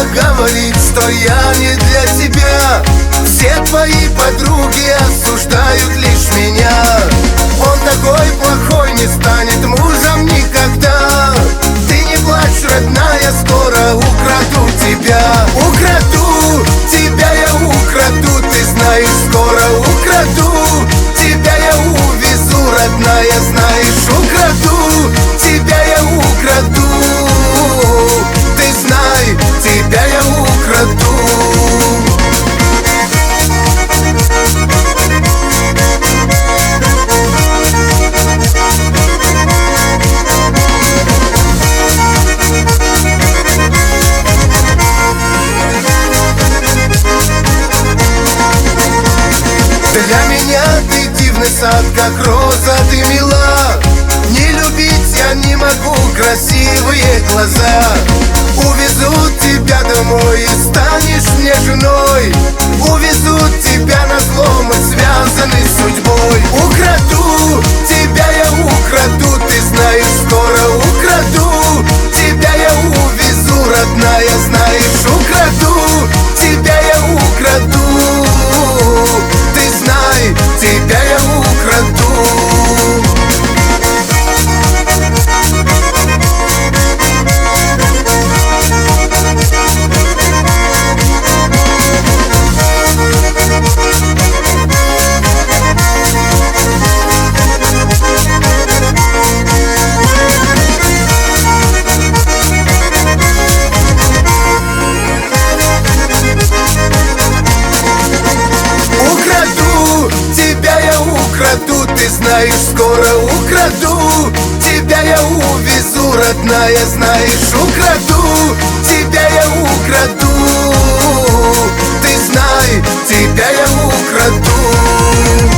говорит, что я не для тебя. Все твои подруги осуждают лишь меня. Он такой плохой, не станет мужем никогда. Ты не плачь, родная, скоро украду тебя. Украду тебя, я украду, ты знаешь, скоро украду тебя, я увезу, родная, знаешь, украду тебя, я украду. Ты знай, тебя я украду. Для меня ты дивный сад, как роза, ты мила. Не любить я не могу красивые глаза. Увезут тебя домой и станешь мне женой. Увезут тебя назло, мы связаны судьбой. Украду тебя, я украду, ты знаешь, скоро украду тебя, я увезу, родная, знаешь, украду тебя, я украду. Ты знай, тебя я украду. Ты знаешь, скоро украду тебя, я увезу, родная, знаешь, украду тебя, я украду. Ты знай, тебя я украду.